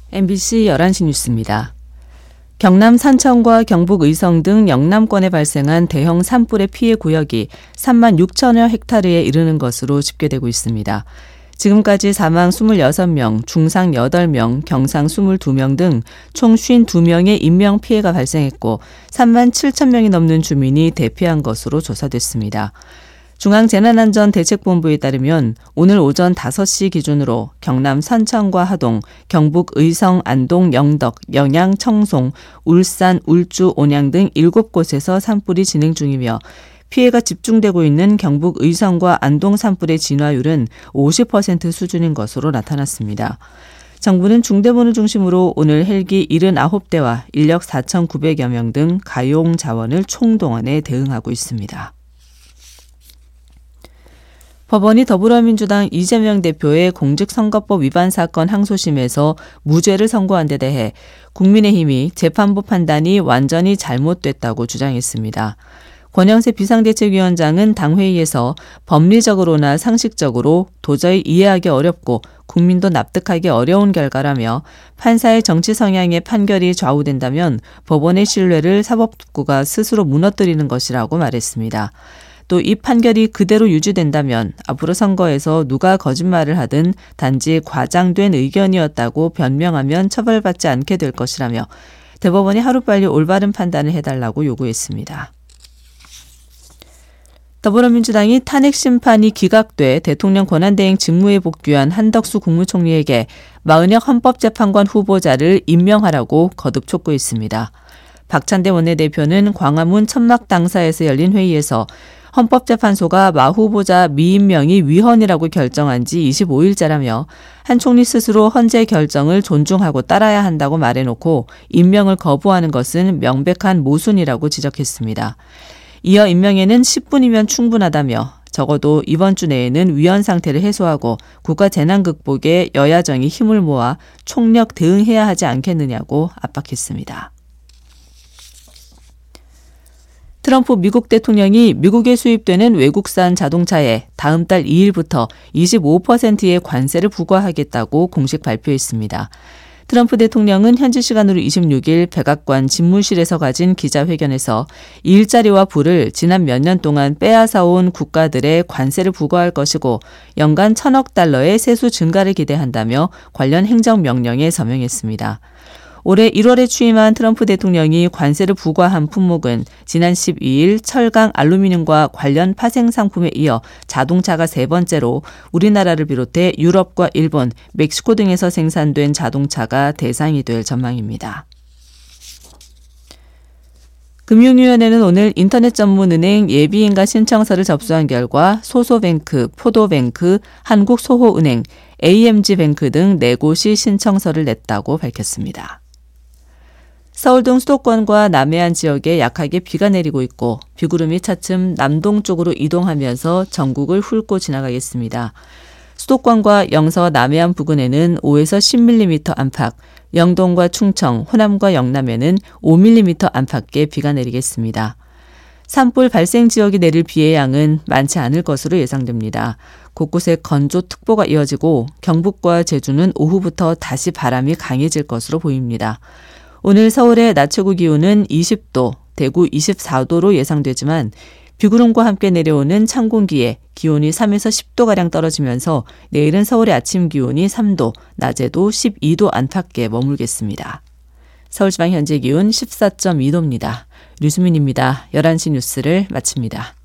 MBC 11시 뉴스입니다. 경남 산천과 경북 의성 등 영남권에 발생한 대형 산불의 피해 구역이 3만 6천여 헥타르에 이르는 것으로 집계되고 있습니다. 지금까지 사망 26명, 중상 8명, 경상 22명 등 총 52명의 인명피해가 발생했고 3만 7천 명이 넘는 주민이 대피한 것으로 조사됐습니다. 중앙재난안전대책본부에 따르면 오늘 오전 5시 기준으로 경남 산천과 하동, 경북 의성, 안동, 영덕, 영양, 청송, 울산, 울주, 온양 등 7곳에서 산불이 진행 중이며 피해가 집중되고 있는 경북 의성과 안동 산불의 진화율은 50% 수준인 것으로 나타났습니다. 정부는 중대본을 중심으로 오늘 헬기 79대와 인력 4,900여 명 등 가용 자원을 총동원해 대응하고 있습니다. 법원이 더불어민주당 이재명 대표의 공직선거법 위반 사건 항소심에서 무죄를 선고한 데 대해 국민의힘이 재판부 판단이 완전히 잘못됐다고 주장했습니다. 권영세 비상대책위원장은 당회의에서 법리적으로나 상식적으로 도저히 이해하기 어렵고 국민도 납득하기 어려운 결과라며 판사의 정치 성향의 판결이 좌우된다면 법원의 신뢰를 사법부가 스스로 무너뜨리는 것이라고 말했습니다. 또 이 판결이 그대로 유지된다면 앞으로 선거에서 누가 거짓말을 하든 단지 과장된 의견이었다고 변명하면 처벌받지 않게 될 것이라며 대법원이 하루빨리 올바른 판단을 해달라고 요구했습니다. 더불어민주당이 탄핵 심판이 기각돼 대통령 권한대행 직무에 복귀한 한덕수 국무총리에게 마은혁 헌법재판관 후보자를 임명하라고 거듭 촉구했습니다. 박찬대 원내대표는 광화문 천막당사에서 열린 회의에서 헌법재판소가 마 후보자 미임명이 위헌이라고 결정한 지 25일째라며 한 총리 스스로 헌재 결정을 존중하고 따라야 한다고 말해놓고 임명을 거부하는 것은 명백한 모순이라고 지적했습니다. 이어 임명에는 10분이면 충분하다며 적어도 이번 주 내에는 위헌 상태를 해소하고 국가 재난 극복에 여야정이 힘을 모아 총력 대응해야 하지 않겠느냐고 압박했습니다. 트럼프 미국 대통령이 미국에 수입되는 외국산 자동차에 다음 달 2일부터 25%의 관세를 부과하겠다고 공식 발표했습니다. 트럼프 대통령은 현지 시간으로 26일 백악관 집무실에서 가진 기자회견에서 일자리와 부를 지난 몇 년 동안 빼앗아온 국가들의 관세를 부과할 것이고 연간 1,000억 달러의 세수 증가를 기대한다며 관련 행정명령에 서명했습니다. 올해 1월에 취임한 트럼프 대통령이 관세를 부과한 품목은 지난 12일 철강, 알루미늄과 관련 파생 상품에 이어 자동차가 세 번째로 우리나라를 비롯해 유럽과 일본, 멕시코 등에서 생산된 자동차가 대상이 될 전망입니다. 금융위원회는 오늘 인터넷 전문은행 예비인가 신청서를 접수한 결과 소소뱅크, 포도뱅크, 한국소호은행, AMG뱅크 등 4곳이 신청서를 냈다고 밝혔습니다. 서울 등 수도권과 남해안 지역에 약하게 비가 내리고 있고 비구름이 차츰 남동쪽으로 이동하면서 전국을 훑고 지나가겠습니다. 수도권과 영서 남해안 부근에는 5에서 10mm 안팎, 영동과 충청, 호남과 영남에는 5mm 안팎의 비가 내리겠습니다. 산불 발생 지역이 내릴 비의 양은 많지 않을 것으로 예상됩니다. 곳곳에 건조특보가 이어지고 경북과 제주는 오후부터 다시 바람이 강해질 것으로 보입니다. 오늘 서울의 낮 최고 기온은 20도, 대구 24도로 예상되지만 비구름과 함께 내려오는 찬 공기에 기온이 3에서 10도가량 떨어지면서 내일은 서울의 아침 기온이 3도, 낮에도 12도 안팎에 머물겠습니다. 서울지방 현재 기온 14.2도입니다. 류수민입니다. 11시 뉴스를 마칩니다.